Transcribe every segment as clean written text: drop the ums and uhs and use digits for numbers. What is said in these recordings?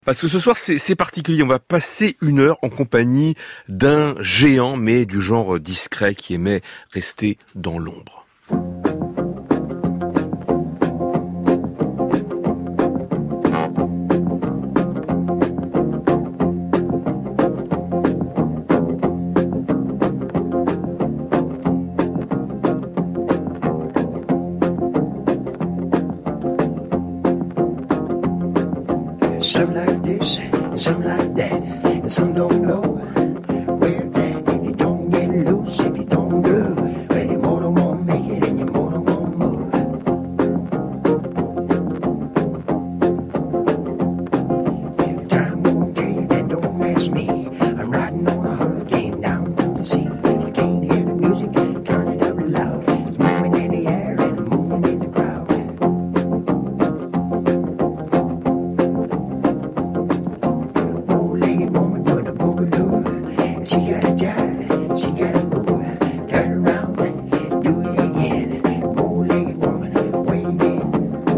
Parce que ce soir, c'est particulier. On va passer une heure en compagnie d'un géant, mais du genre discret, qui aimait rester dans l'ombre. Some like this, some like that, and some don't know where it's at. If you don't get loose, if you don't groove, well, your motor won't make it and your motor won't move. If time won't tell you, then don't ask me. I'm riding on a hurricane down to the sea. If you can't hear the music, turn it up loud. It's moving in the air and moving in the crowd. She got a jive, she got a move. Turn around, do it again. Bow-legged woman, wade in.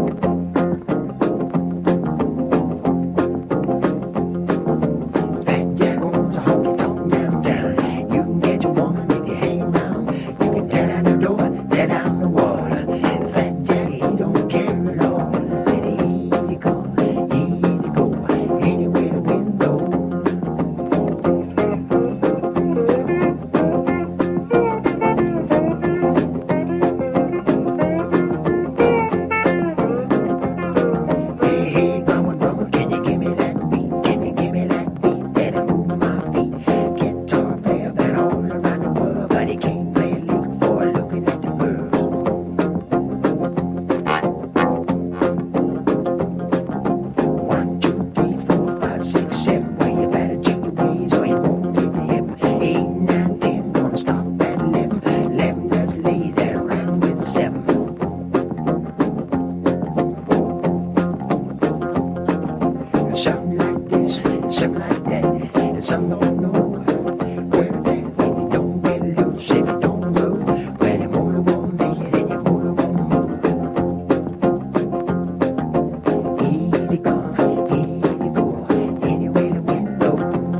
Fat Jack owns a honky-tonk downtown. You can get your woman if you hang around. You can tear down the door, tear down the wall. Fat Jack, he don't care at all. Said easy come, easy go. Anywhere the wind blows. Some like this, some like that, and some don't know where it's at. If you don't get loose, if you don't move, well, your motor won't make it and your motor won't move. Easy come, easy go, anywhere the wind blows.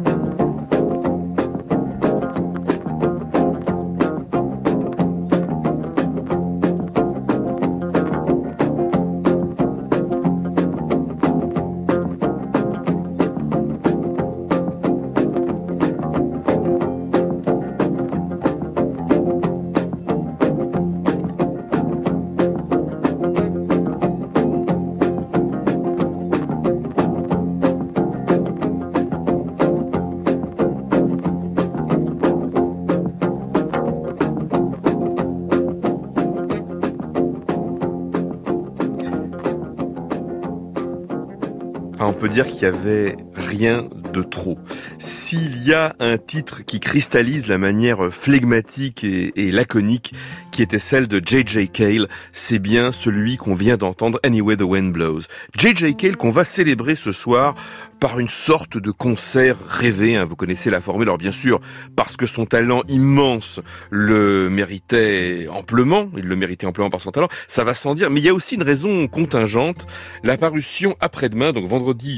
On peut dire qu'il y avait rien de trop. S'il y a un titre qui cristallise la manière flegmatique et laconique qui était celle de J.J. Cale, c'est bien celui qu'on vient d'entendre, Anywhere the Wind Blows. J.J. Cale qu'on va célébrer ce soir par une sorte de concert rêvé, vous connaissez la formule. Alors bien sûr, parce que son talent immense le méritait amplement, il le méritait amplement par son talent, ça va sans dire, mais il y a aussi une raison contingente, la parution après-demain, donc vendredi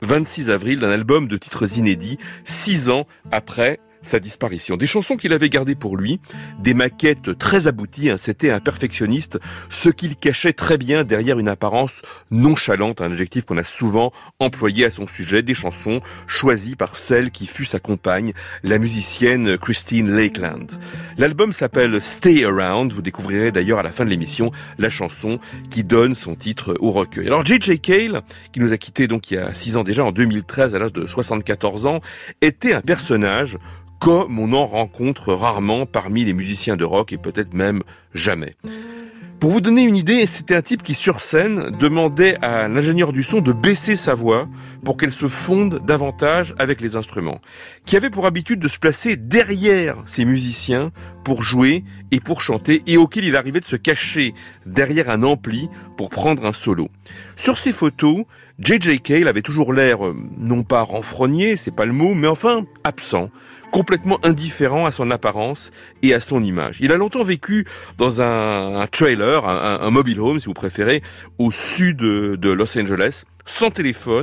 26 avril, d'un album de titres inédits, 6 ans après sa disparition. Des chansons qu'il avait gardées pour lui, des maquettes très abouties, c'était un perfectionniste, ce qu'il cachait très bien derrière une apparence nonchalante, un adjectif qu'on a souvent employé à son sujet, des chansons choisies par celle qui fut sa compagne, la musicienne Christine Lakeland. L'album s'appelle Stay Around, vous découvrirez d'ailleurs à la fin de l'émission la chanson qui donne son titre au recueil. Alors J.J. Cale, qui nous a quittés donc il y a 6 ans déjà, en 2013 à l'âge de 74 ans, était un personnage comme on en rencontre rarement parmi les musiciens de rock et peut-être même jamais. Pour vous donner une idée, c'était un type qui, sur scène, demandait à l'ingénieur du son de baisser sa voix pour qu'elle se fonde davantage avec les instruments, qui avait pour habitude de se placer derrière ses musiciens pour jouer et pour chanter, et auquel il arrivait de se cacher derrière un ampli pour prendre un solo. Sur ces photos, J.J. Cale avait toujours l'air, non pas renfrogné, c'est pas le mot, mais enfin absent, complètement indifférent à son apparence et à son image. Il a longtemps vécu dans un trailer, un mobile home si vous préférez, au sud de Los Angeles, sans téléphone,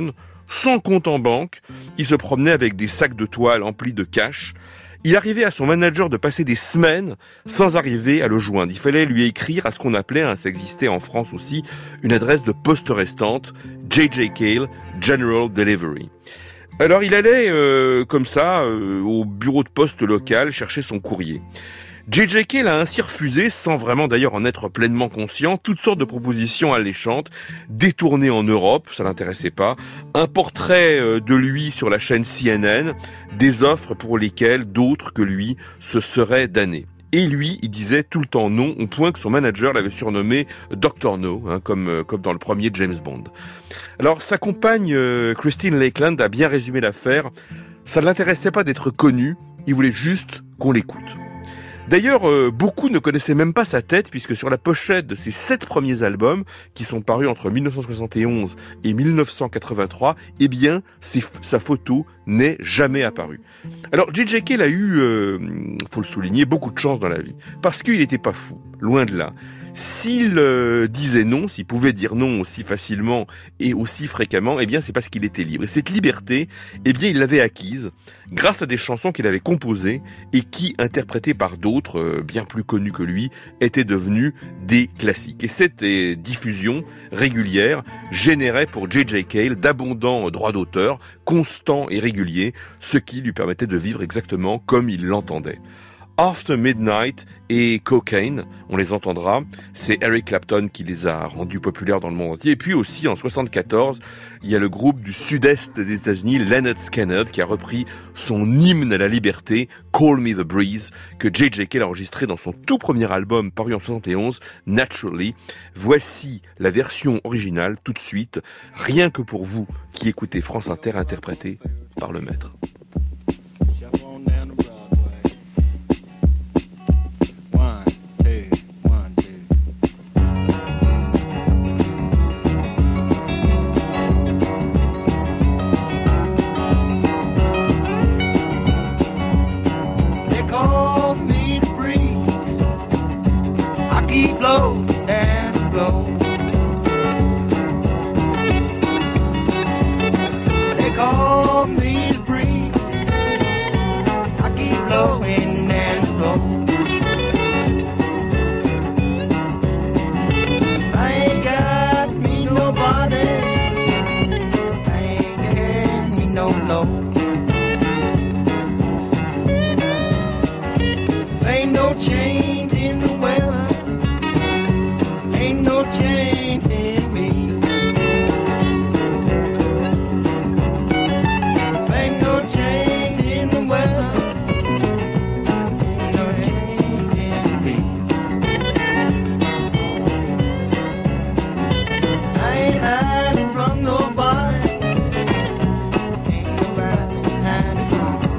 sans compte en banque. Il se promenait avec des sacs de toile emplis de cash. Il arrivait à son manager de passer des semaines sans arriver à le joindre. Il fallait lui écrire à ce qu'on appelait, ça existait en France aussi, une adresse de poste restante, J.J. Cale, General Delivery. Alors il allait comme ça au bureau de poste local chercher son courrier. J.J. Cale a ainsi refusé, sans vraiment d'ailleurs en être pleinement conscient, toutes sortes de propositions alléchantes, détournées en Europe, ça l'intéressait pas, un portrait de lui sur la chaîne CNN, des offres pour lesquelles d'autres que lui se seraient damnés. Et lui, il disait tout le temps non, au point que son manager l'avait surnommé Dr. No, comme dans le premier James Bond. Alors sa compagne Christine Lakeland a bien résumé l'affaire. Ça ne l'intéressait pas d'être connu, il voulait juste qu'on l'écoute. D'ailleurs, beaucoup ne connaissaient même pas sa tête, puisque sur la pochette de ses 7 premiers albums, qui sont parus entre 1971 et 1983, eh bien, sa photo n'est jamais apparue. Alors, J.J. Cale a eu, faut le souligner, beaucoup de chance dans la vie, parce qu'il n'était pas fou, loin de là. S'il disait non, s'il pouvait dire non aussi facilement et aussi fréquemment, eh bien c'est parce qu'il était libre. Et cette liberté, eh bien il l'avait acquise grâce à des chansons qu'il avait composées et qui, interprétées par d'autres, bien plus connus que lui, étaient devenues des classiques. Et cette diffusion régulière générait pour J.J. Cale d'abondants droits d'auteur, constants et réguliers, ce qui lui permettait de vivre exactement comme il l'entendait. After Midnight et Cocaine, on les entendra, c'est Eric Clapton qui les a rendus populaires dans le monde entier. Et puis aussi en 74, il y a le groupe du sud-est des États-Unis, Lynyrd Skynyrd, qui a repris son hymne à la liberté, Call Me the Breeze, que J.J. Cale a enregistré dans son tout premier album paru en 71, Naturally. Voici la version originale tout de suite, rien que pour vous qui écoutez France Inter interprétée par le maître. Blow and blow. They call me the breeze. I keep blowing and blowing. I ain't got me nobody. I ain't got me no load. Ain't no change in the weather. Ain't no change in me. Ain't no change in the weather. Ain't no change in me. I ain't hiding from nobody. Ain't nobody hiding from me.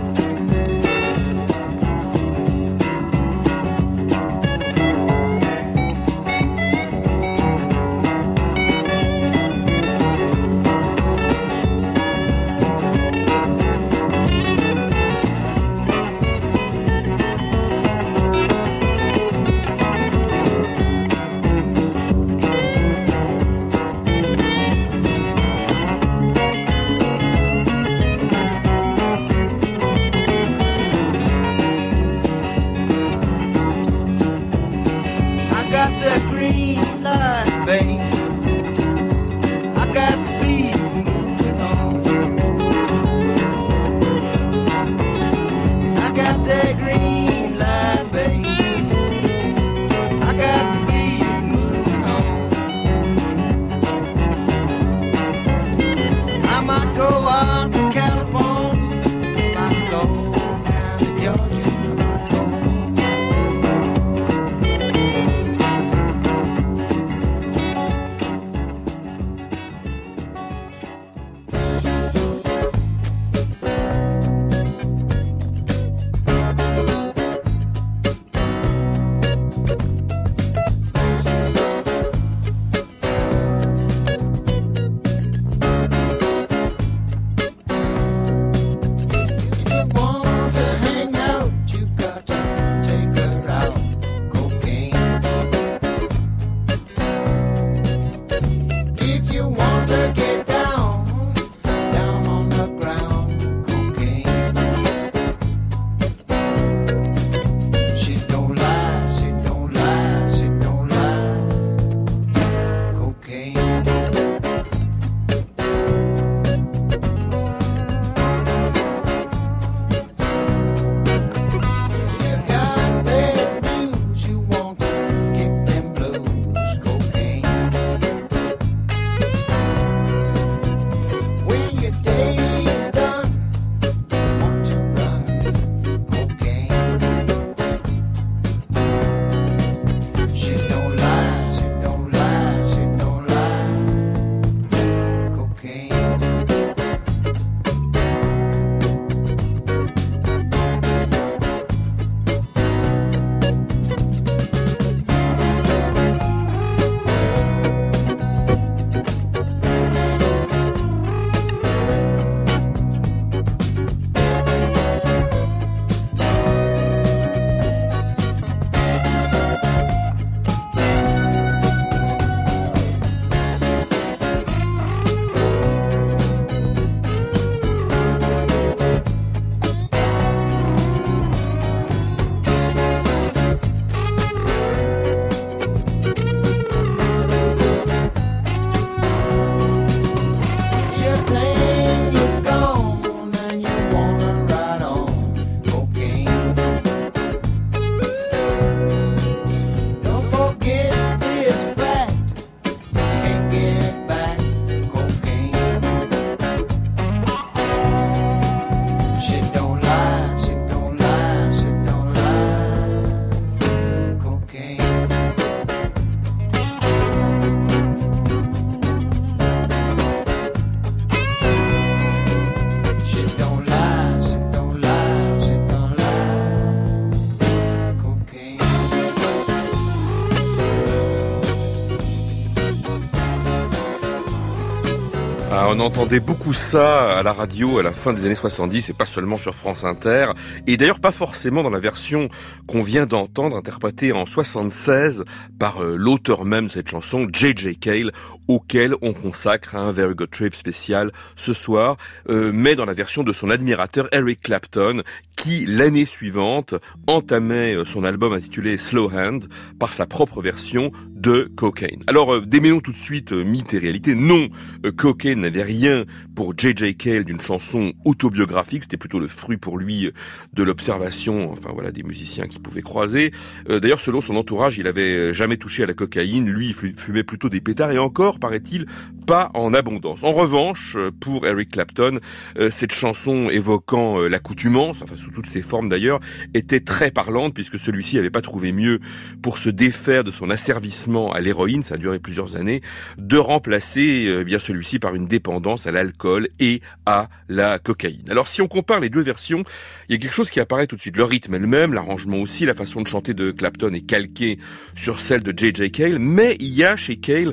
Ah, on entendait beaucoup ça à la radio à la fin des années 70 et pas seulement sur France Inter. Et d'ailleurs pas forcément dans la version qu'on vient d'entendre, interprétée en 76 par l'auteur même de cette chanson, J.J. Cale, auquel on consacre un Very Good Trip spécial ce soir, mais dans la version de son admirateur Eric Clapton, qui, l'année suivante, entamait son album intitulé Slow Hand par sa propre version de Cocaine. Alors, démêlons tout de suite mythe et réalité. Non, Cocaine n'avait rien pour J.J. Cale d'une chanson autobiographique, c'était plutôt le fruit pour lui de l'observation, enfin voilà, des musiciens qu'il pouvait croiser. D'ailleurs, selon son entourage, il avait jamais touché à la cocaïne, lui, il fumait plutôt des pétards, et encore, paraît-il, pas en abondance. En revanche, pour Eric Clapton, cette chanson évoquant l'accoutumance, enfin sous toutes ses formes d'ailleurs, était très parlante puisque celui-ci n'avait pas trouvé mieux pour se défaire de son asservissement à l'héroïne, ça a duré plusieurs années, de remplacer bien celui-ci par une dépendance à l'alcool et à la cocaïne. Alors si on compare les deux versions, il y a quelque chose qui apparaît tout de suite. Le rythme est le même, l'arrangement aussi, la façon de chanter de Clapton est calquée sur celle de J.J. Cale, mais il y a chez Cale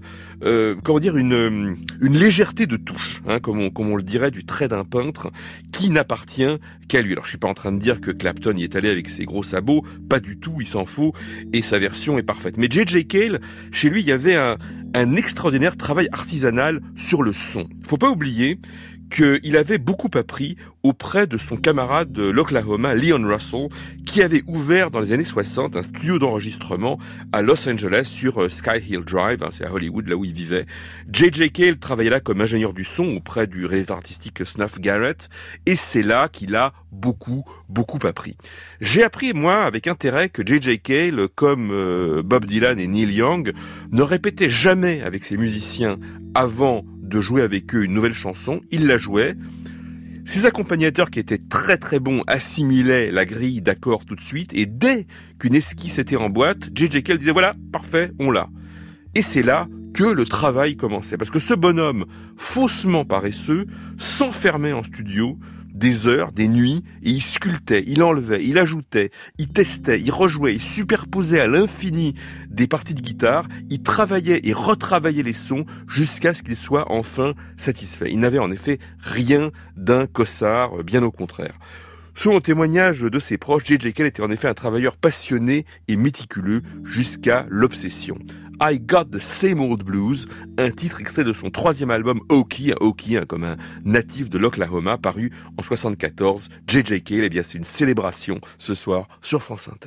une légèreté de touche, hein, comme on le dirait, du trait d'un peintre qui n'appartient qu'à lui. Alors je suis pas en train de dire que Clapton y est allé avec ses gros sabots, pas du tout, il s'en faut, et sa version est parfaite. Mais J.J. Cale, chez lui, il y avait un extraordinaire travail artisanal sur le son. Faut pas oublier qu'il avait beaucoup appris auprès de son camarade de l'Oklahoma, Leon Russell, qui avait ouvert dans les années 60 un studio d'enregistrement à Los Angeles sur Sky Hill Drive, hein, c'est à Hollywood, là où il vivait. J.J. Cale travaillait là comme ingénieur du son auprès du réalisateur artistique Snuff Garrett, et c'est là qu'il a beaucoup appris. J'ai appris, moi, avec intérêt, que J.J. Cale, comme Bob Dylan et Neil Young, ne répétait jamais avec ses musiciens avant de jouer avec eux une nouvelle chanson, il la jouait. Ses accompagnateurs, qui étaient très bons, assimilaient la grille d'accords tout de suite, et dès qu'une esquisse était en boîte, J.J. Cale disait voilà, parfait, on l'a. Et c'est là que le travail commençait, parce que ce bonhomme, faussement paresseux, s'enfermait en studio des heures, des nuits, et il sculptait, il enlevait, il ajoutait, il testait, il rejouait, il superposait à l'infini des parties de guitare, il travaillait et retravaillait les sons jusqu'à ce qu'il soit enfin satisfait. Il n'avait en effet rien d'un cossard, bien au contraire. Selon le témoignage de ses proches, J.J. Cale était en effet un travailleur passionné et méticuleux jusqu'à l'obsession. I Got the Same Old Blues, un titre extrait de son 3e album Okie, comme un natif de l'Oklahoma, paru en 74. J.J. Cale, eh bien c'est une célébration ce soir sur France Inter.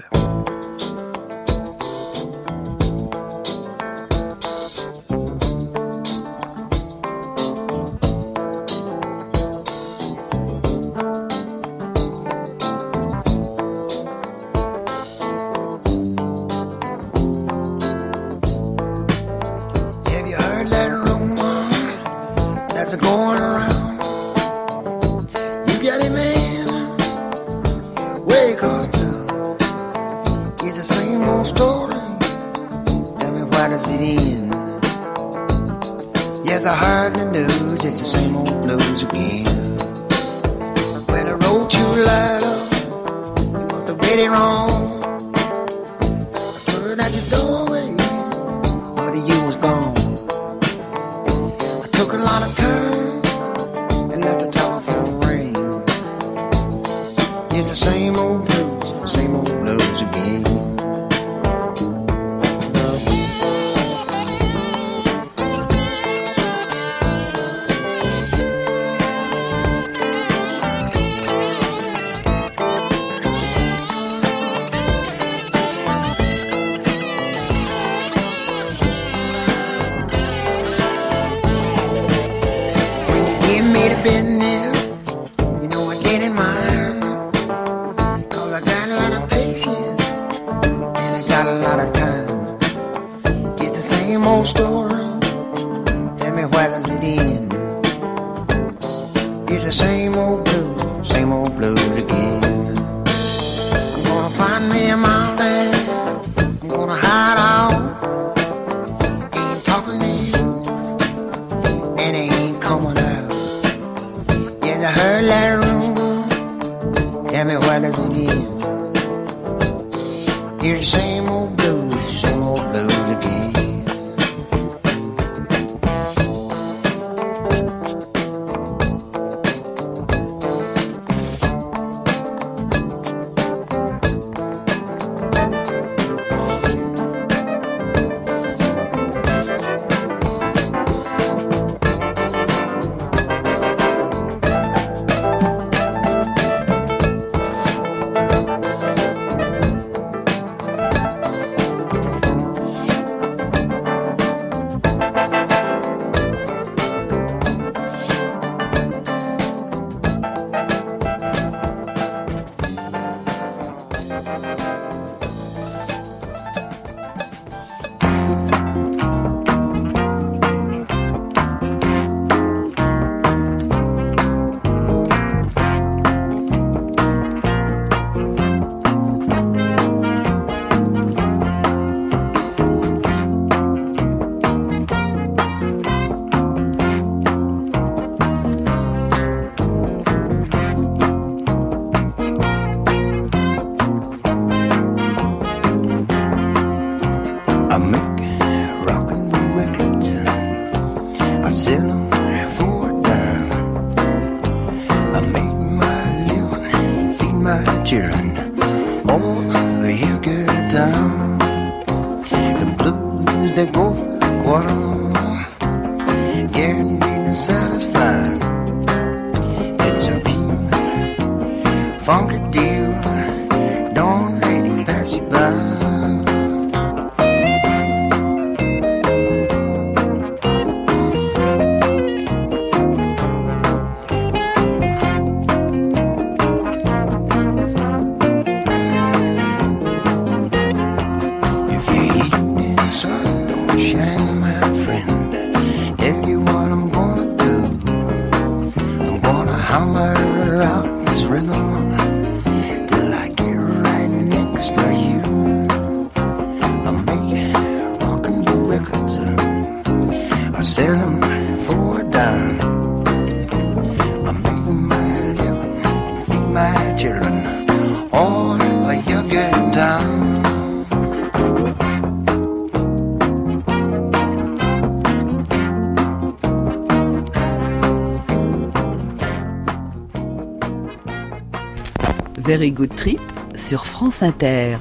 children. Oh, you good time. The blues that go for a quarter, guaranteed to satisfy. It's a real funky deal. Don't let it pass you by. Very Good Trip sur France Inter.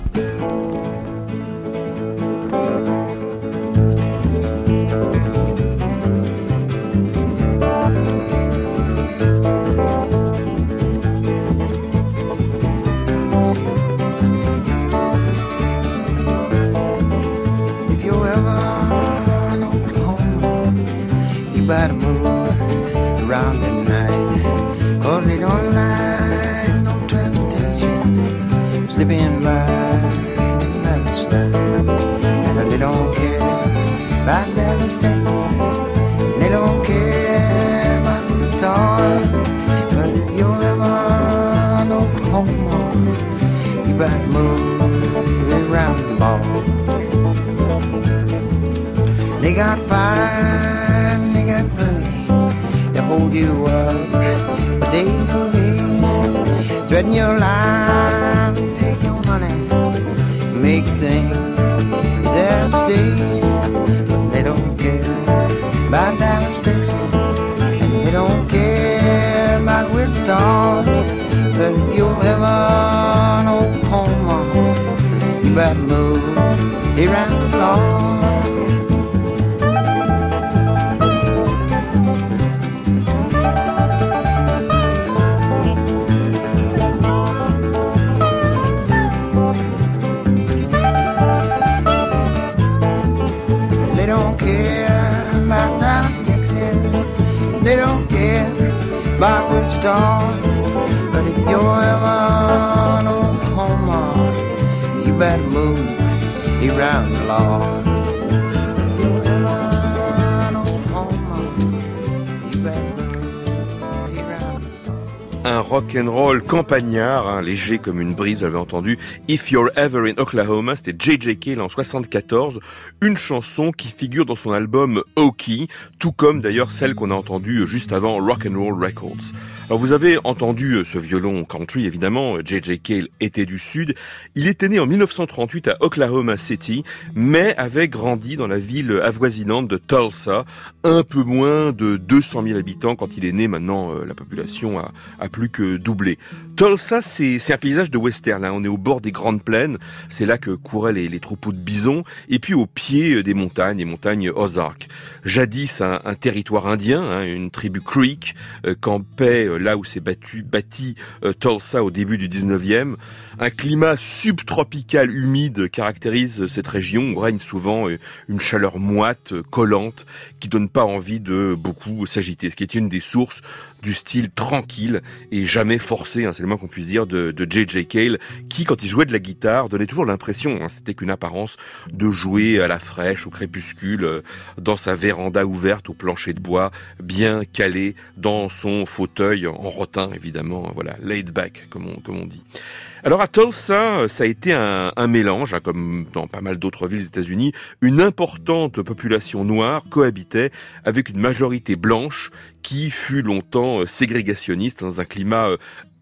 If you're ever in Oklahoma, you better move around at night, 'cause they don't like no transportation slipping by in that slide. And they don't care about Dallas, Texas. They don't care about Utah. But if you're ever in Oklahoma, you better move around the ball. They got fire and they got money to hold you up for days and days. Threaten your life, take your money, make things there to stay. But they don't care about Dallas, Texas, and they don't care about Wichita. But if you're ever in Oklahoma, you better move around the lawn. They don't care about Wichita. But if you're ever in Oklahoma, you better move around the law. If you're ever in Oklahoma, you better move around the law. Un rock'n'roll campagnard, léger comme une brise, vous l'avez entendu. If You're Ever in Oklahoma, c'était J.J. Cale en 74, une chanson qui figure dans son album Okie, tout comme d'ailleurs celle qu'on a entendue juste avant Rock'n'Roll Records. Alors vous avez entendu ce violon country, évidemment, J.J. Cale était du Sud. Il était né en 1938 à Oklahoma City, mais avait grandi dans la ville avoisinante de Tulsa, un peu moins de 200 000 habitants quand il est né. Maintenant, la population a plus que doublé. Tulsa, c'est un paysage de western. On est au bord des grandes plaines. C'est là que couraient les troupeaux de bisons. Et puis au pied des montagnes, les montagnes Ozark. Jadis un territoire indien, une tribu Creek, campait là où s'est bâti Tulsa au début du 19e. Un climat subtropical humide caractérise cette région où règne souvent une chaleur moite, collante, qui donne pas envie de beaucoup s'agiter. Ce qui est une des sources du style tranquille et jamais forcé, c'est le moins qu'on puisse dire, de J.J. Cale, qui, quand il jouait de la guitare, donnait toujours l'impression, c'était qu'une apparence, de jouer à la fraîche, au crépuscule, dans sa véranda ouverte au plancher de bois, bien calé dans son fauteuil en rotin, évidemment, voilà, laid back, comme on dit. Alors à Tulsa, ça a été un mélange, comme dans pas mal d'autres villes des États-Unis, une importante population noire cohabitait avec une majorité blanche qui fut longtemps ségrégationniste dans un climat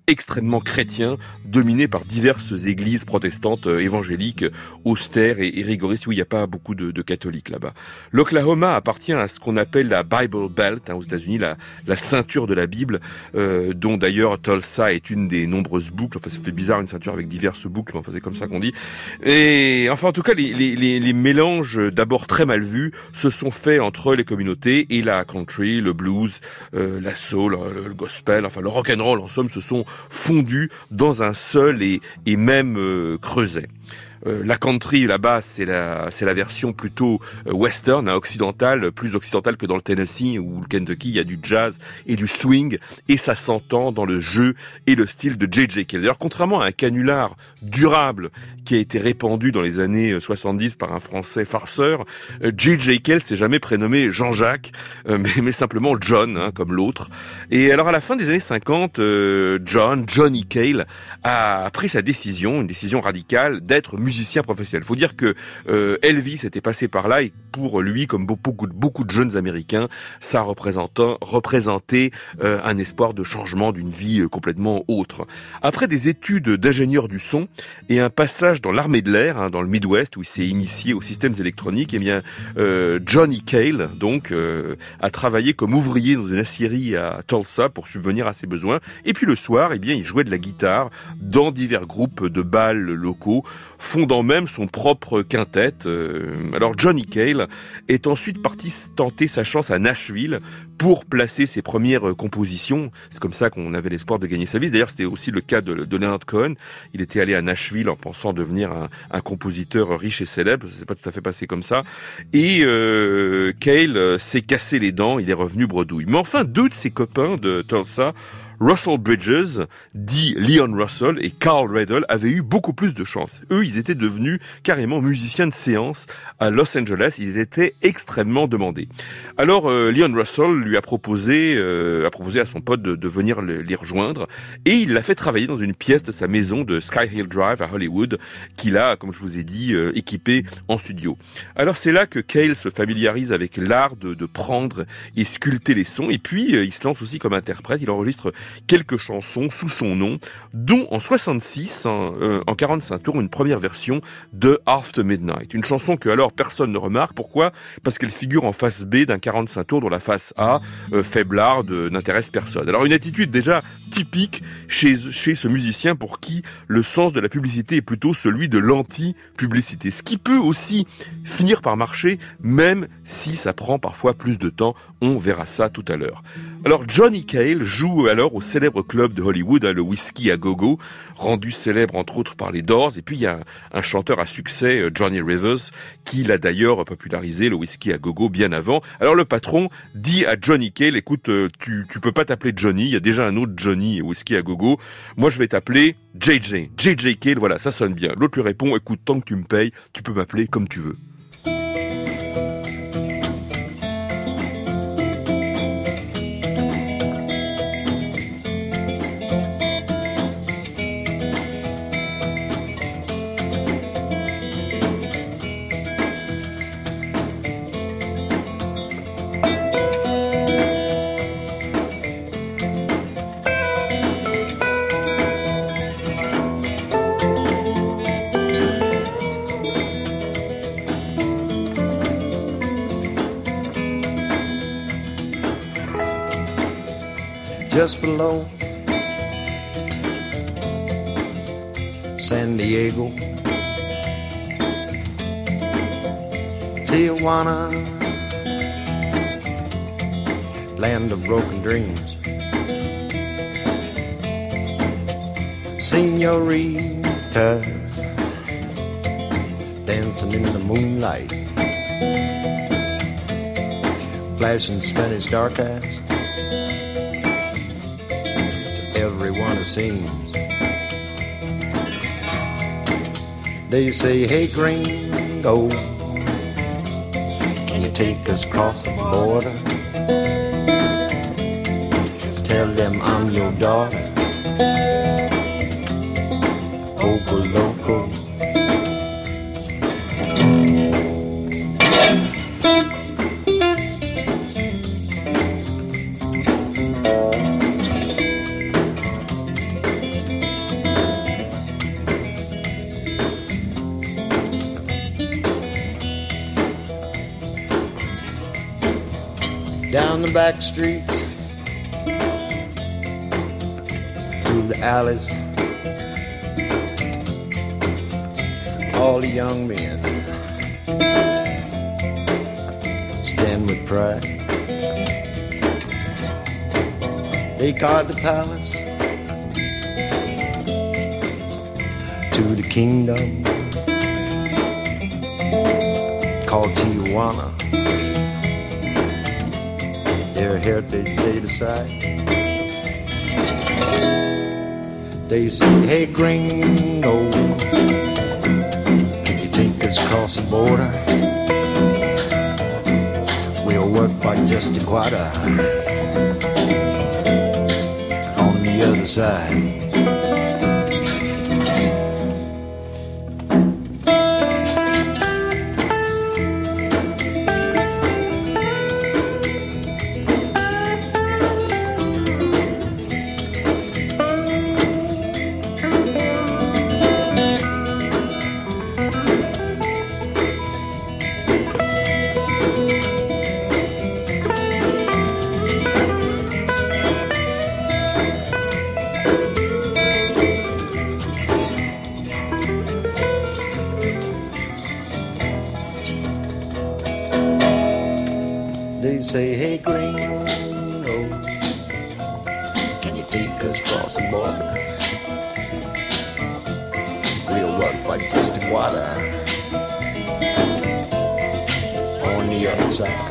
extrêmement chrétien, dominé par diverses églises protestantes évangéliques, austères et rigoristes, où il n'y a pas beaucoup de catholiques là-bas. L'Oklahoma appartient à ce qu'on appelle la Bible Belt, aux États-Unis, la ceinture de la Bible, dont d'ailleurs Tulsa est une des nombreuses boucles. Enfin, ça fait bizarre, une ceinture avec diverses boucles, mais enfin, c'est comme ça qu'on dit. Et enfin, en tout cas, les mélanges d'abord très mal vus se sont faits entre les communautés, et la country, le blues, la soul, le gospel, enfin le rock'n'roll, en somme, se sont fondus dans un seul et même creuset. La country là-bas, c'est la version plutôt western, occidentale, plus occidentale que dans le Tennessee ou le Kentucky. Il y a du jazz et du swing, et ça s'entend dans le jeu et le style de J.J. Cale. D'ailleurs, contrairement à un canular durable qui a été répandu dans les années 70 par un Français farceur, J.J. Cale s'est jamais prénommé Jean-Jacques, mais simplement John, comme l'autre. Et alors, à la fin des années 50, Johnny Cale a pris sa décision, une décision radicale, d'être musicien professionnel. Faut dire que Elvis était passé par là, et pour lui, comme beaucoup de jeunes Américains, ça représentait un espoir de changement, d'une vie complètement autre. Après des études d'ingénieur du son et un passage dans l'armée de l'air, dans le Midwest, où il s'est initié aux systèmes électroniques, eh bien Johnny Cale donc a travaillé comme ouvrier dans une aciérie à Tulsa pour subvenir à ses besoins. Et puis le soir, eh bien il jouait de la guitare dans divers groupes de bals locaux, fondant même son propre quintet. Alors Johnny Cale est ensuite parti tenter sa chance à Nashville pour placer ses premières compositions. C'est comme ça qu'on avait l'espoir de gagner sa vie. D'ailleurs, c'était aussi le cas de Leonard Cohen. Il était allé à Nashville en pensant devenir un compositeur riche et célèbre. Ça s'est pas tout à fait passé comme ça. Et Cale s'est cassé les dents. Il est revenu bredouille. Mais enfin, deux de ses copains de Tulsa, Russell Bridges, dit Leon Russell, et Carl Riddle avaient eu beaucoup plus de chance. Eux, ils étaient devenus carrément musiciens de séance à Los Angeles. Ils étaient extrêmement demandés. Alors, Leon Russell lui a proposé à son pote de venir les rejoindre, et il l'a fait travailler dans une pièce de sa maison de Sky Hill Drive à Hollywood, qu'il a, comme je vous ai dit, équipé en studio. Alors, c'est là que Cale se familiarise avec l'art de prendre et sculpter les sons, et puis il se lance aussi comme interprète. Il enregistre quelques chansons sous son nom, dont en 66, en 45 tours, une première version de After Midnight. Une chanson que alors personne ne remarque. Pourquoi ? Parce qu'elle figure en face B d'un 45 tours dont la face A, faiblarde, n'intéresse personne. Alors une attitude déjà typique chez ce musicien pour qui le sens de la publicité est plutôt celui de l'anti-publicité. Ce qui peut aussi finir par marcher, même si ça prend parfois plus de temps. On verra ça tout à l'heure. Alors Johnny Cale joue alors au célèbre club de Hollywood, le Whiskey à Go-Go, rendu célèbre entre autres par les Doors. Et puis il y a un chanteur à succès, Johnny Rivers, qui l'a d'ailleurs popularisé, le Whiskey à Go-Go, bien avant. Alors le patron dit à Johnny Cale, écoute, tu peux pas t'appeler Johnny, il y a déjà un autre Johnny Whiskey à Go-Go, moi je vais t'appeler JJ Cale, voilà, ça sonne bien. L'autre lui répond, écoute, tant que tu me payes, tu peux m'appeler comme tu veux. Just below San Diego, Tijuana, land of broken dreams. Señorita, dancing in the moonlight, flashing Spanish dark eyes. Everyone it seems. They say, hey gringo, can you take us across the border? Tell them I'm your daughter. Oco loco. back streets, through the alleys, all the young men stand with pride. They guard the palace to the kingdom called Tijuana. Their heritage they decide. They say, hey gringo, can you take us across the border? We'll work by just a quarter on the other side. They say, hey gringo, can you take us across the border? We'll work for just a quarter on the other side.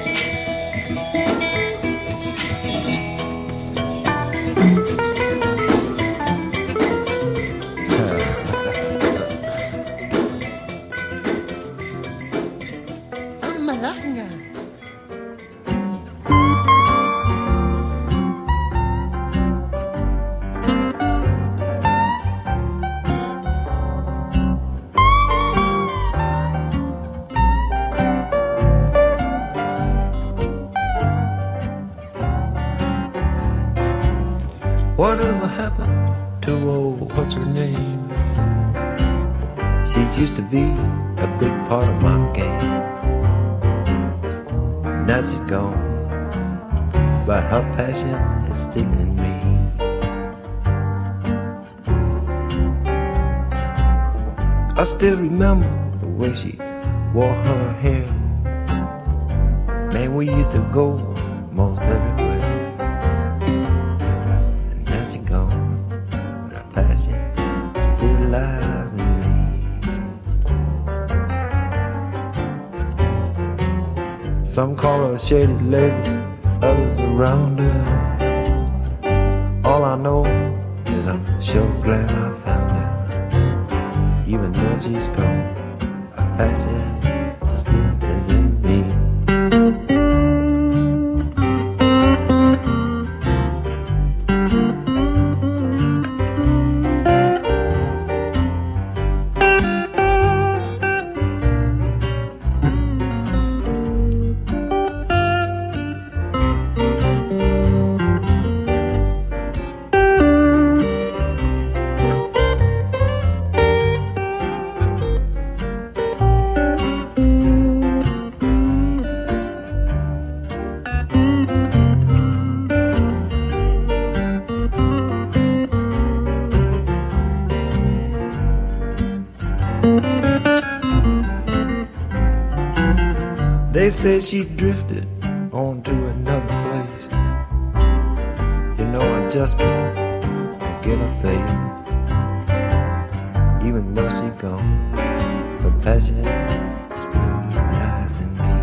Whatever happened to old, what's her name? She used to be a big part of my game. Now she's gone, but her passion is still in me. I still remember the way she wore her hair. Man, we used to go most everywhere. She gone, but her passion still lies in me. Some call her a shady lady, others around her. All I know is I'm sure glad I found her. Even though she's gone, her passion still is in me. They said she drifted on to another place. You know, I just can't forget her face. Even though she gone, her passion still lies in me.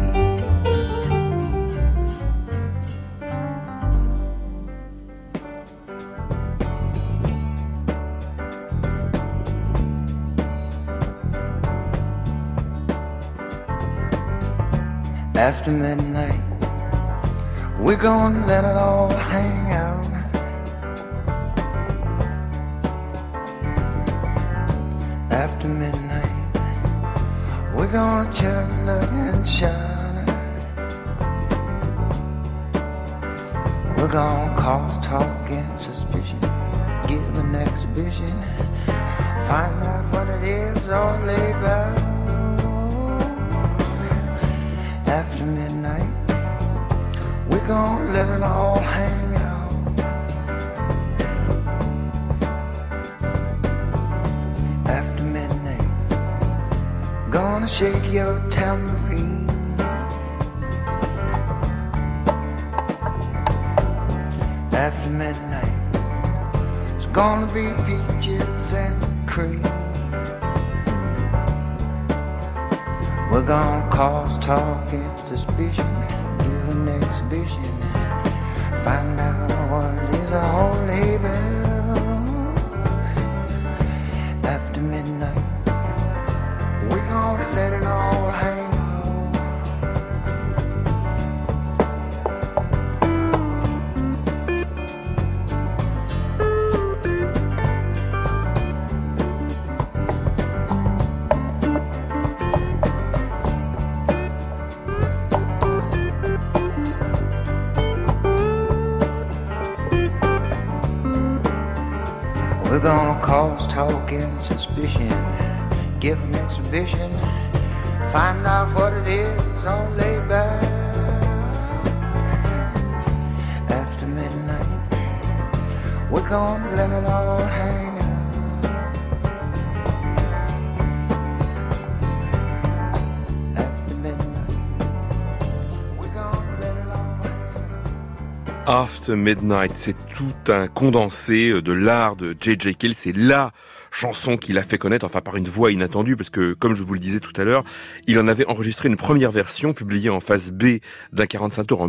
After midnight, we're gonna let it all hang out. After midnight, we're gonna chug and shine. We're gonna cause talk and suspicion, give an exhibition, find out what it is all about. After midnight, we're gonna let it all hang out. After midnight, gonna shake your tambourine. After midnight, it's gonna be peaches and cream. We're gonna cause talk and suspicion, give an exhibition, find out what it is all about. After midnight, we're gonna let it all hang. We're gonna cause talk and suspicion, give an exhibition, find out what it is all laid back. After midnight, we're gonna let it all hang out. After midnight, we're gonna let it all hang out. After Midnight, c'est tout un condensé de l'art de J.J. Cale. C'est la chanson qu'il a fait connaître, enfin par une voix inattendue, parce que, comme je vous le disais tout à l'heure, il en avait enregistré une première version publiée en face B d'un 45 tours en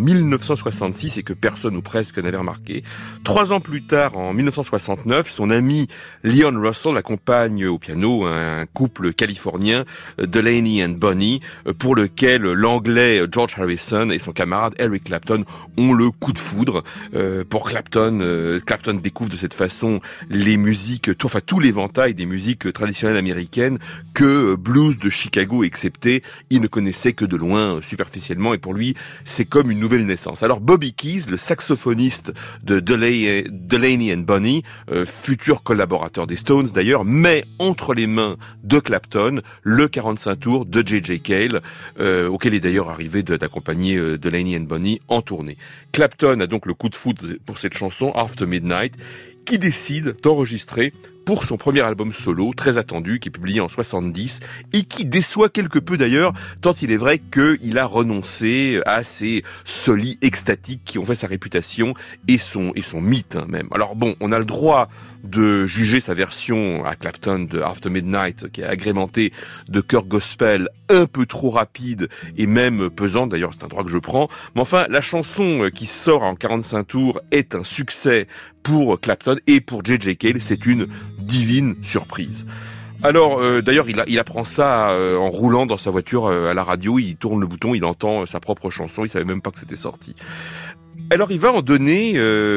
1966 et que personne ou presque n'avait remarqué. 3 ans plus tard, en 1969, son ami Leon Russell accompagne au piano un couple californien, Delaney and Bonnie, pour lequel l'anglais George Harrison et son camarade Eric Clapton ont le coup de foudre. Pour Clapton, Clapton découvre de cette façon les musiques, tous les vents des musiques traditionnelles américaines que blues de Chicago excepté, il ne connaissait que de loin, superficiellement, et pour lui, c'est comme une nouvelle naissance. Alors Bobby Keys, le saxophoniste de Delaney and Bonnie, futur collaborateur des Stones d'ailleurs, met entre les mains de Clapton le 45 tours de J.J. Cale, auquel est d'ailleurs arrivé d'accompagner Delaney and Bonnie en tournée. Clapton a donc le coup de foudre pour cette chanson, After Midnight, qui décide d'enregistrer pour son premier album solo, très attendu, qui est publié en 70, et qui déçoit quelque peu d'ailleurs, tant il est vrai qu'il a renoncé à ces solis extatiques qui ont fait sa réputation et son mythe même. Alors bon, on a le droit de juger sa version à Clapton de After Midnight, qui est agrémentée de chœurs gospel un peu trop rapides et même pesants, d'ailleurs c'est un droit que je prends, mais enfin la chanson qui sort en 45 tours est un succès pour Clapton et pour J.J. Cale, c'est une divine surprise. Alors, d'ailleurs, il apprend ça en roulant dans sa voiture à la radio, il tourne le bouton, il entend sa propre chanson, il savait même pas que c'était sorti. Alors il va en donner,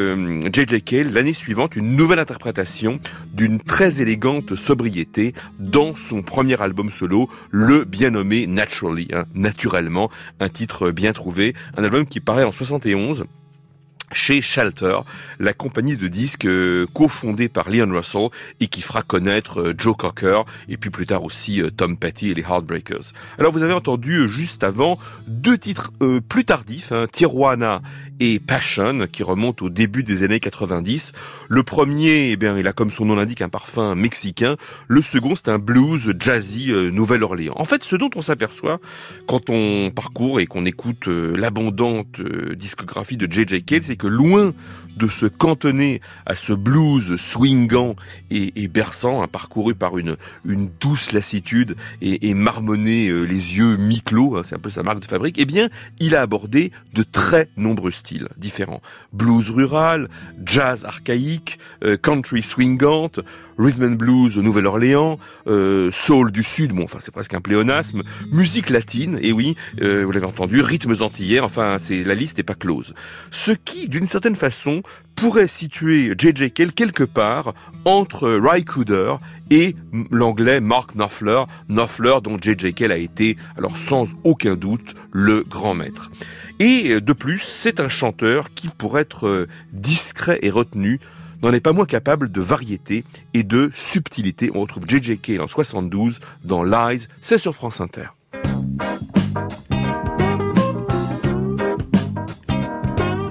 J.J. Cale, l'année suivante, une nouvelle interprétation d'une très élégante sobriété dans son premier album solo, le bien nommé Naturally, naturellement, un titre bien trouvé, un album qui paraît en 71, chez Shelter, la compagnie de disques cofondée par Leon Russell et qui fera connaître Joe Cocker et puis plus tard aussi Tom Petty et les Heartbreakers. Alors vous avez entendu juste avant 2 titres plus tardifs, Tijuana et Passion, qui remontent au début des années 90. Le premier, eh bien, il a comme son nom l'indique un parfum mexicain. Le second, c'est un blues jazzy Nouvelle-Orléans. En fait, ce dont on s'aperçoit quand on parcourt et qu'on écoute l'abondante discographie de J.J. Cale, c'est que loin de se cantonner à ce blues swingant et berçant, parcouru par une douce lassitude et marmonné les yeux mi-clos, c'est un peu sa marque de fabrique, eh bien, il a abordé de très nombreux styles différents. Blues rural, jazz archaïque, country swingante, rhythm and blues Nouvelle-Orléans, soul du Sud, bon, enfin c'est presque un pléonasme, musique latine, et oui, vous l'avez entendu, rythmes antillais, enfin la liste n'est pas close. Ce qui, d'une certaine façon, pourrait situer J.J. Cale quelque part entre Ry Cooder et l'anglais Mark Knopfler dont J.J. Cale a été, alors sans aucun doute, le grand maître. Et de plus, c'est un chanteur qui, pour être discret et retenu, n'en est pas moins capable de variété et de subtilité. On retrouve J.J. Cale en 72 dans Lies, c'est sur France Inter.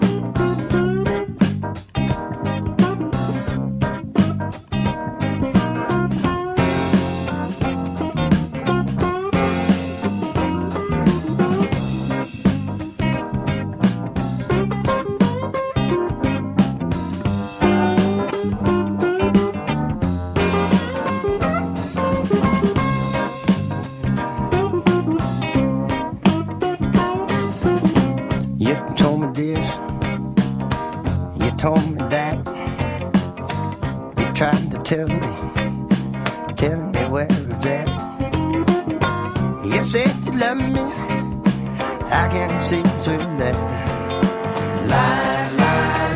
tried to tell me where it's at. You said you love me, I can't see through that. Lies, lies,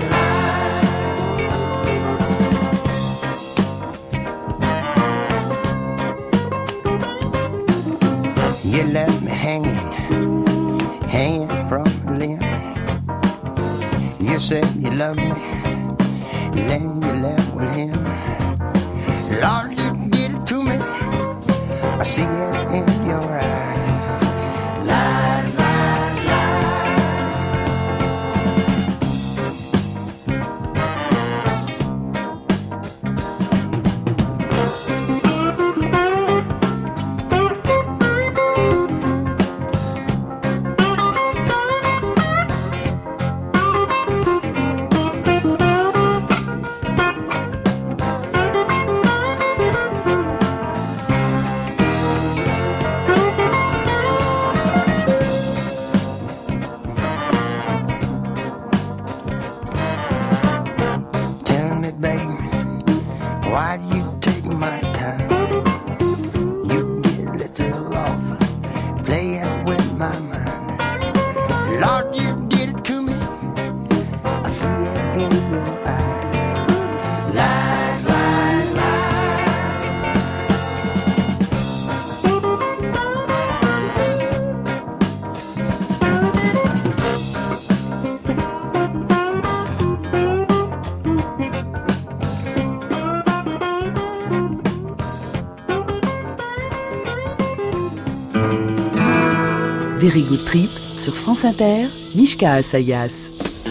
lies. You left me hanging from the limb. You said you loved me, then you left with him. Lord, you did it to me, I see it in your eyes. Lies, lies, Very Good Trip sur France Inter, Mishka Assayas.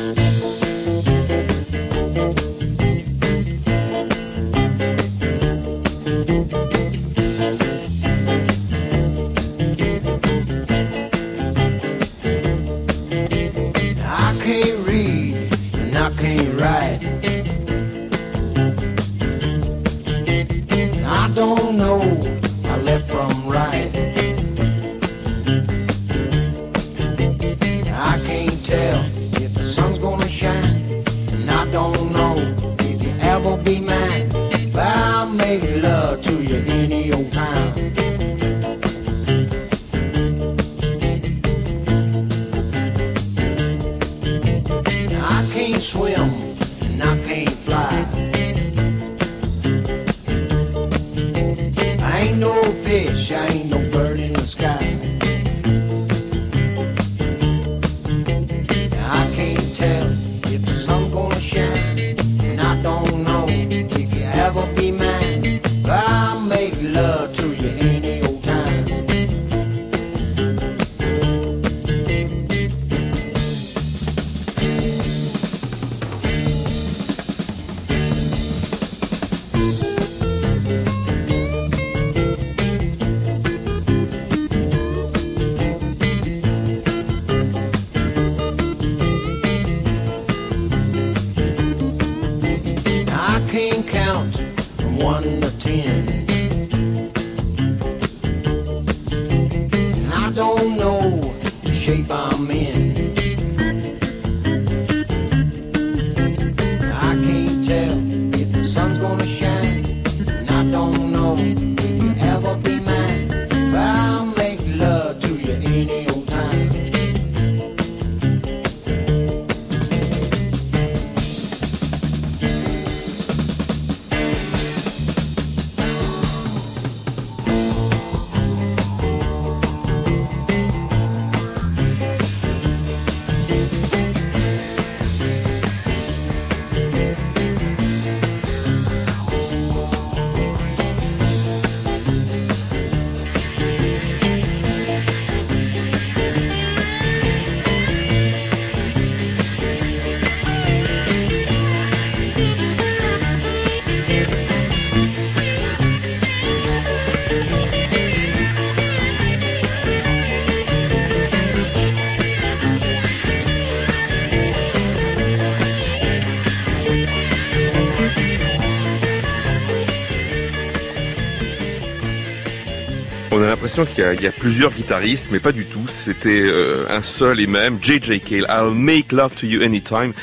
On a l'impression qu'il y a plusieurs guitaristes, mais pas du tout. C'était un seul et même, J.J. Cale, I'll Make Love to You Anytime.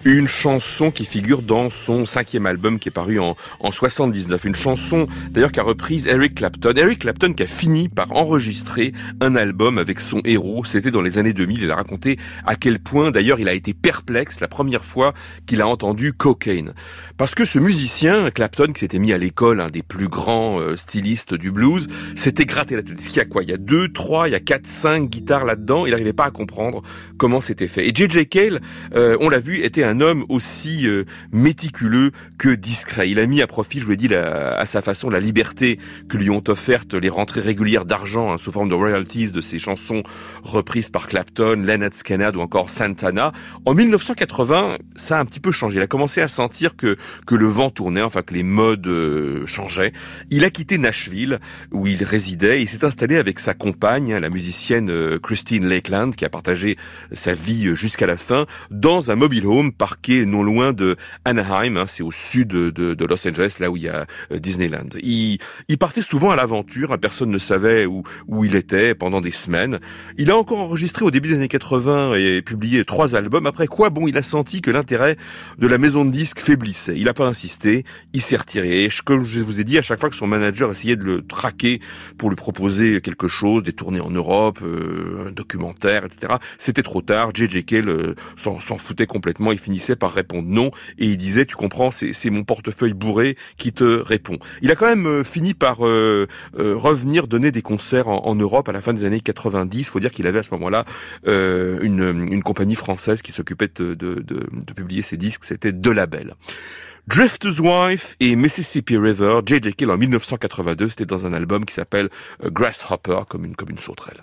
Une chanson qui figure dans son 5e album qui est paru en 79. Une chanson d'ailleurs qu'a reprise Eric Clapton. Eric Clapton qui a fini par enregistrer un album avec son héros. C'était dans les années 2000. Il a raconté à quel point d'ailleurs il a été perplexe la première fois qu'il a entendu Cocaine. Parce que ce musicien, Clapton, qui s'était mis à l'école, un des plus grands stylistes du blues, s'était gratté la tête. Ce qu'il y a quoi? Il y a 2, 3, il y a 4, 5 guitares là-dedans. Il n'arrivait pas à comprendre comment c'était fait. Et J.J. Cale, on l'a vu, était un homme aussi méticuleux que discret. Il a mis à profit, je vous l'ai dit, à sa façon, la liberté que lui ont offerte les rentrées régulières d'argent sous forme de royalties de ses chansons reprises par Clapton, Lynyrd Skynyrd ou encore Santana. En 1980, ça a un petit peu changé. Il a commencé à sentir que le vent tournait, enfin que les modes changeaient. Il a quitté Nashville, où il résidait, et il s'est installé avec sa compagne, la musicienne Christine Lakeland, qui a partagé sa vie jusqu'à la fin, dans un mobile home parqué non loin de Anaheim, c'est au sud de Los Angeles, là où il y a Disneyland. Il partait souvent à l'aventure, personne ne savait où il était pendant des semaines. Il a encore enregistré au début des années 80 et publié 3 albums, après quoi, il a senti que l'intérêt de la maison de disques faiblissait. Il n'a pas insisté, il s'est retiré. Et comme je vous ai dit, à chaque fois que son manager essayait de le traquer pour lui proposer quelque chose, des tournées en Europe, un documentaire, etc., c'était trop tard. J.J. Cale s'en foutait complètement. Il finissait par répondre non. Et il disait, tu comprends, c'est mon portefeuille bourré qui te répond. Il a quand même fini par revenir donner des concerts en Europe à la fin des années 90. Il faut dire qu'il avait à ce moment-là une compagnie française qui s'occupait de publier ses disques. C'était De Label. Drifter's Wife et Mississippi River, J.J. Cale en 1982, c'était dans un album qui s'appelle Grasshopper, comme une sauterelle.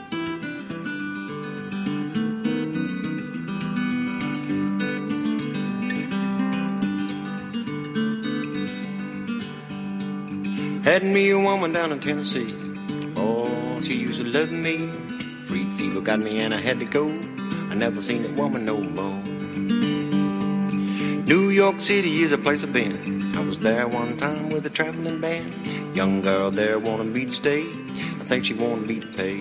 Had me a woman down in Tennessee. Oh, she used to love me. Free fever got me and I had to go. I never seen that woman no more. New York City is a place I've been. I was there one time with a traveling band. Young girl there wanted me to stay. I think she wanted me to pay.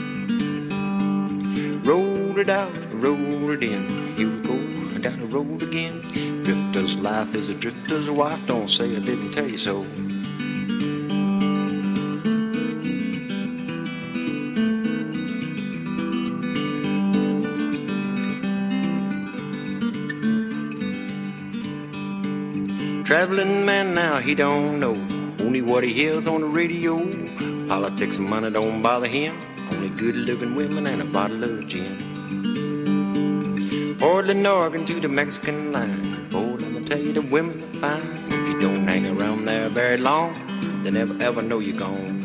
Rolled it out, rolled it in. Here we go, down the road again. Drifter's life is a drifter's wife. Don't say I didn't tell you so. Traveling man now, he don't know only what he hears on the radio. Politics and money don't bother him. Only good-looking women and a bottle of gin. Portland, Oregon to the Mexican line. Oh, let me tell you, the women are fine. If you don't hang around there very long, they never ever know you're gone.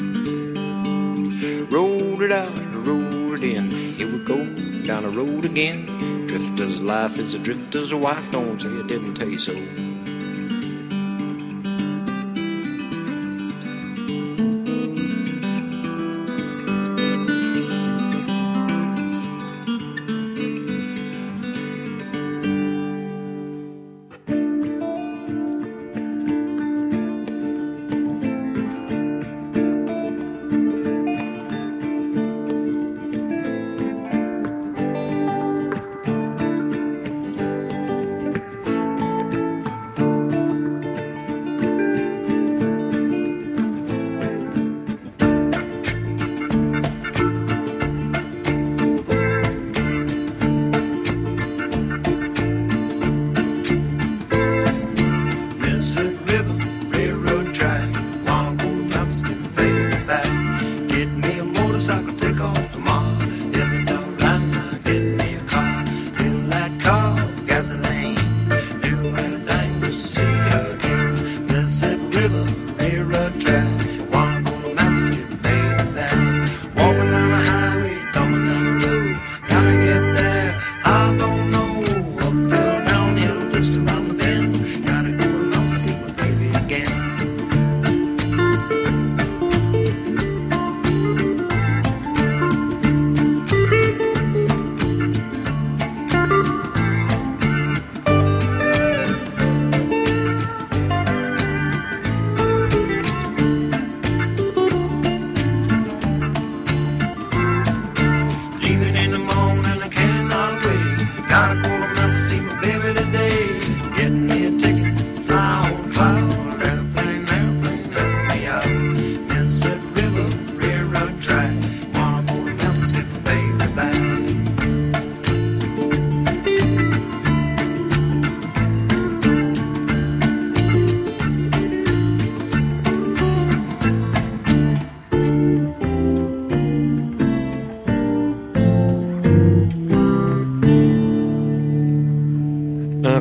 Roll it out, roll it in. Here we go, down the road again. Drifter's life is a drifter's wife. Don't say I didn't tell you so.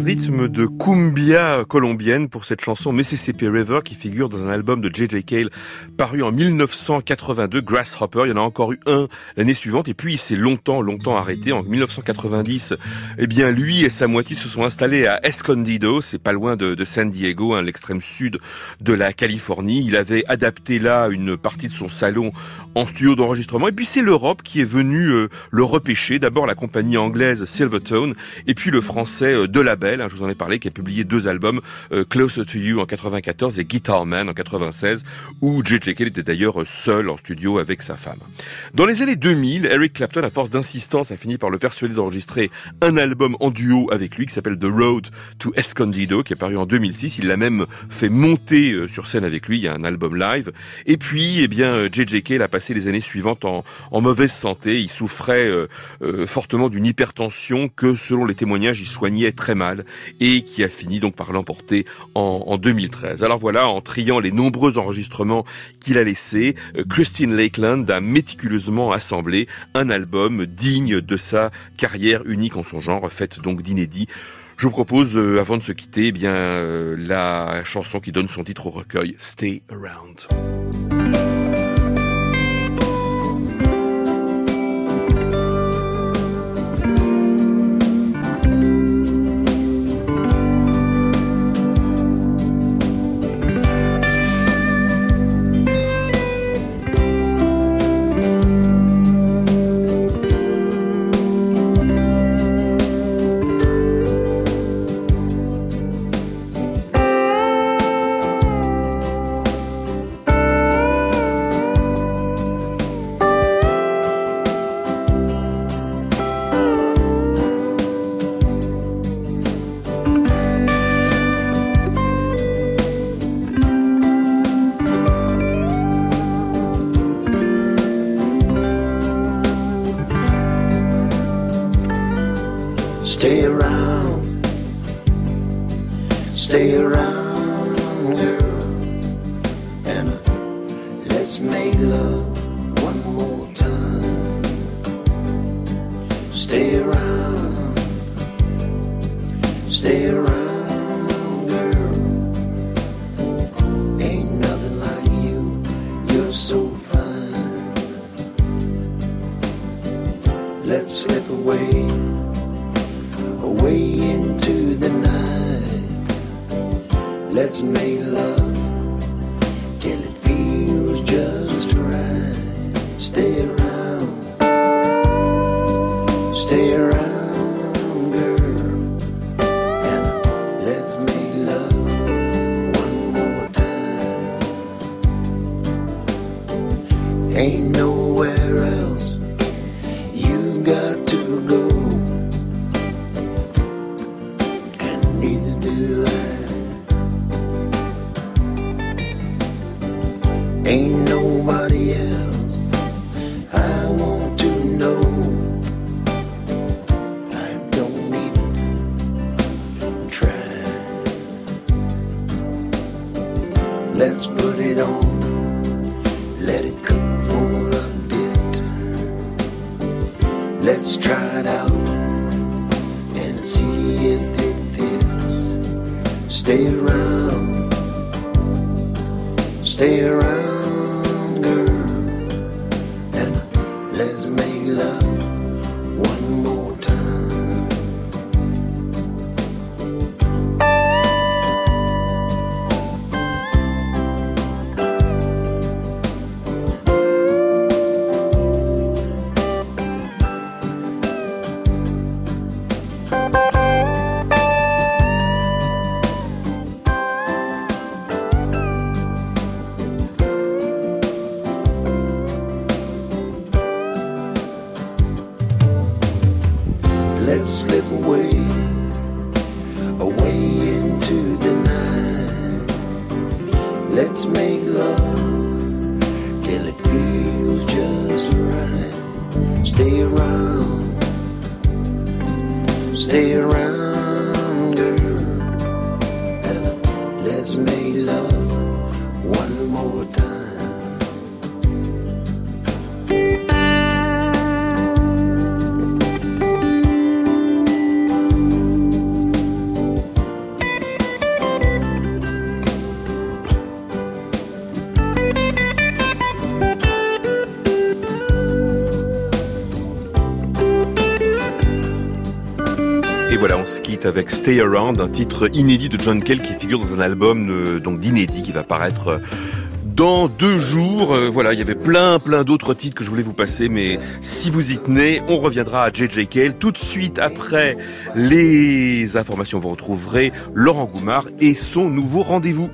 rythme de cumbia colombienne pour cette chanson Mississippi River qui figure dans un album de J.J. Cale paru en 1982, Grasshopper. Il y en a encore eu un l'année suivante et puis il s'est longtemps arrêté. En 1990, eh bien lui et sa moitié se sont installés à Escondido, c'est pas loin de San Diego, hein, l'extrême sud de la Californie. Il avait adapté là une partie de son salon en studio d'enregistrement et puis c'est l'Europe qui est venue le repêcher. D'abord la compagnie anglaise Silvertone et puis le français De Label, hein, je vous en ai parlé, qui a publié 2 albums, Closer to You en 94 et Guitar Man en 96, où J.J. Cale était d'ailleurs seul en studio avec sa femme. Dans les années 2000, Eric Clapton, à force d'insistance, a fini par le persuader d'enregistrer un album en duo avec lui qui s'appelle The Road to Escondido, qui est paru en 2006. Il l'a même fait monter sur scène avec lui, il y a un album live. Et puis, eh bien, J.J. Cale a passé les années suivantes en mauvaise santé. Il souffrait fortement d'une hypertension que, selon les témoignages, il soignait très mal et qui a fini donc par l'emporter en 2013. Alors voilà, en triant les nombreux enregistrements qu'il a laissés, Christine Lakeland a méticuleusement assemblé un album digne de sa carrière unique en son genre, faite donc d'inédits. Je vous propose, avant de se quitter, eh bien la chanson qui donne son titre au recueil, Stay Around. Stay around, girl, and let's make love one more time. Stay around, girl, ain't nothing like you, you're so fine. Let's slip away into the night. Let's make love till it feels just right. Stay around, girl, and let's make love one more time. Ain't nowhere else you got to go. Ain't nobody else I want to know. I don't even try. Let's put it on, let it cook for a bit. Let's try it out and see if it fits. Stay around, girl, and let's make love one more time. Let's slip away into the night. Let's make love till it feels just right. Stay around, girl, and let's make love one more time. voilà, on se quitte avec Stay Around, un titre inédit de John Cale qui figure dans un album donc d'inédit qui va paraître dans 2 jours. Voilà, il y avait plein d'autres titres que je voulais vous passer, mais si vous y tenez, on reviendra à J.J. Cale. Tout de suite après les informations, vous retrouverez Laurent Goumard et son nouveau rendez-vous.